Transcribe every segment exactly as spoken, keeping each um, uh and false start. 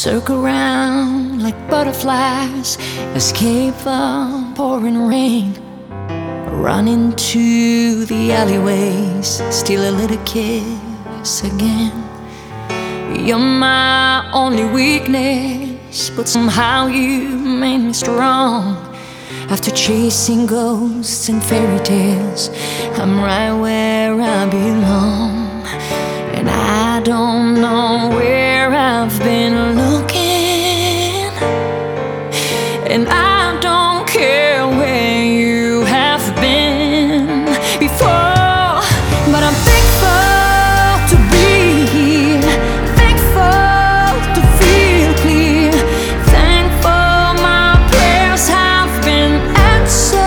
circle round like butterflies, escape the pouring rain, run into the alleyways, steal a little kiss again. You're my only weakness, but somehow you made me strong. After chasing ghosts and fairy tales, I'm right where I belong. And I don't know where I've been looking, and I don't care where you have been before, but I'm thankful to be here, thankful to feel clear, thankful my prayers have been answered.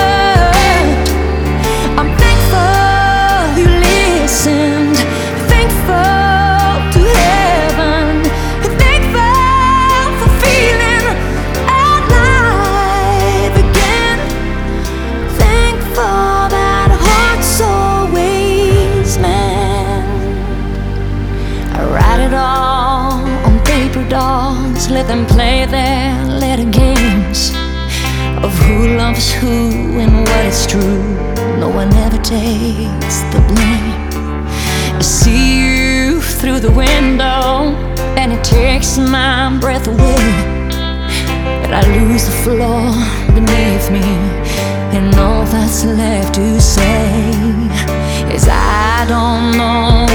I'm thankful you listened, let them play their little games of who loves who and what is true. No one ever takes the blame. I see you through the window, and it takes my breath away, but I lose the floor beneath me, and all that's left to say is I don't know